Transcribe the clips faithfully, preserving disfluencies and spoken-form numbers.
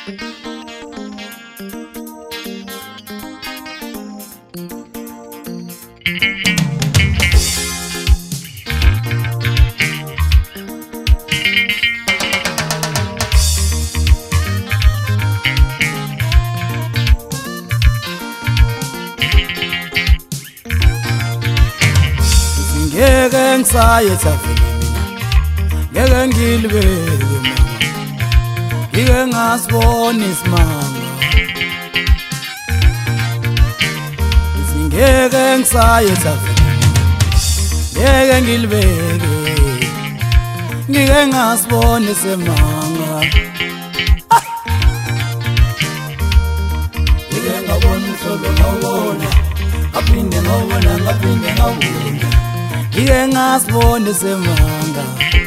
Ngeke ngisaye thaveni mina ngeke ngilibeke mama ngike ngasibona isimanga ngeke ngisaye thaveni ngeke ngilibeke ngike ngasibona isimanga ngike ngabona uhlobo ngawona aphinde ngawona ngaphinde ngawona ngike ngasibona isimanga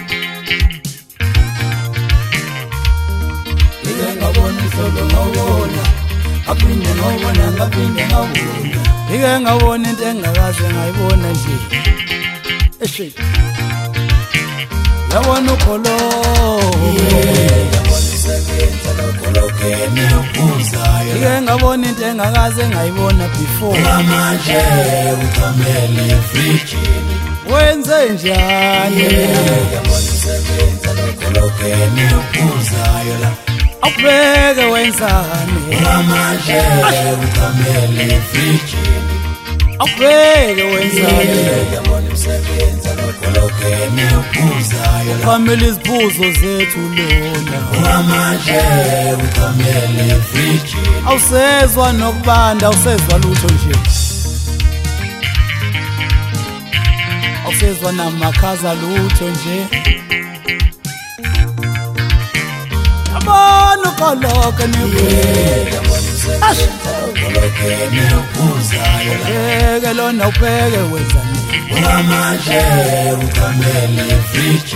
ngike ngabona uhlobo ngawona aphinde ngawona ngaphinde ngawona ngike ngabona into engakaze ngayibona nje eshe yabona ukholo yabona isebenza lokolokene uphuzayo ngike ngabona into engakaze ngayibona before manje ukamele fridge wenze njani yabona isebenza lokolokene uphuzayo la awubeke wenzani manje ukamele fridge awubeke wenzani yabona isebenza lokolokene uphuzayo la family isibuzo zethu lona manje ukamele fridge awusezwa nokubanda awusezwa lutho nje awusezwa namakhaza lutho nje yabona ukoloke nebeke uphuzayo beke lona ubheke wenzani manje ukamele fridge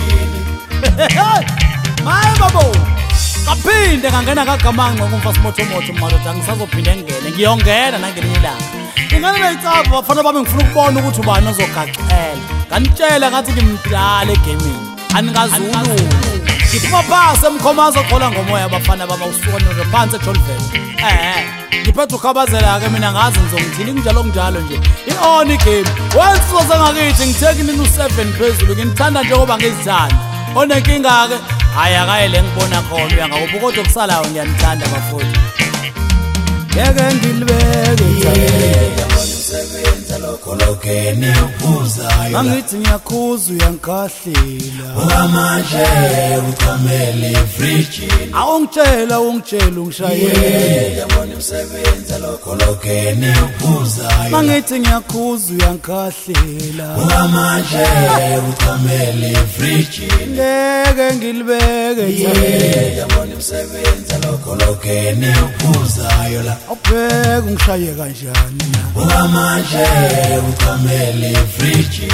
maye babo kaphinde ngangena kagamanga ngokumfa simotho motho madoda ngisazophinde ngene ngiyongena nangelinye ilanga ingane beyicapha bafana bami ngifuna ukubona ukuthi ubani ozogaqela nganitshela ngathi ngimdala egaming anikazulu ngiphuma phasi emkhomazo qola ngomoya abafana baba usukona phansi eJolven eh ngiphethe ukhabazela ke mina ngazi ngizongithini kunjalo kunjalo nje i-on game wensizo ngakithi ngitheke mina u-seven phezulu nginithanda njengoba ngizithanda onenkinga ke hayi akayele ngibona khona uyangakuphi kodwa kusalayo ngiyanithanda bafowethu ngeke ngilibeke sebenza lokolokene uphuzayo angithi ngiyakhuza uyankahlela manje ukamele fridge awungitshela ungitshela ungishayela yabona umsebenza lokolokene uphuzayo angithi ngiyakhuza uyankahlela manje ukamele fridge ngeke ngilibeke yabona umsebenza lokolokene uphuzayo la awubheke ungishaye kanjani na manje ukamele fridge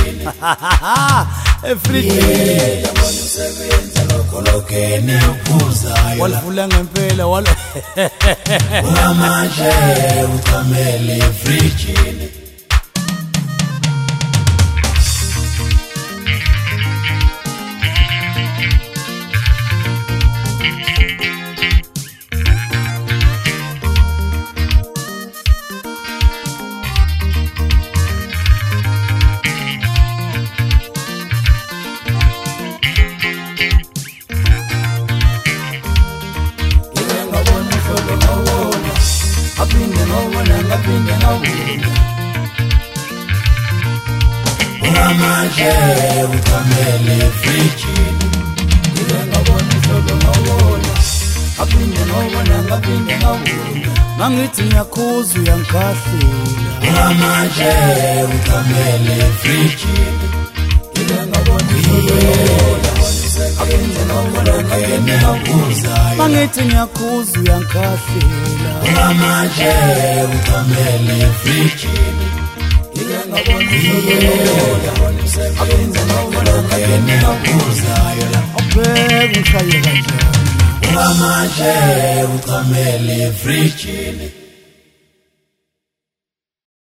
efridge yabona usebenza lokolokene uphuzayo walivula ngempela wala manje ukamele fridge ngaphinda ngawona manje ukamele fridge ngike ngabona uhlobo ngawona ngaphinda ngawona ngaphinda ngawona mangithi ngiyakhuza uyankahlela manje ukamele fridge ngike ngabona uhlobo ngaphinda ngawona ngaphinda ngawona mangithi ngiyakhuza uyankahlela manje ukamele fridge ngike ngabona uhlobo ngaphinda ngawona ngaphinda ngawona awubheke ungishaye kanjani manje ukamele fridge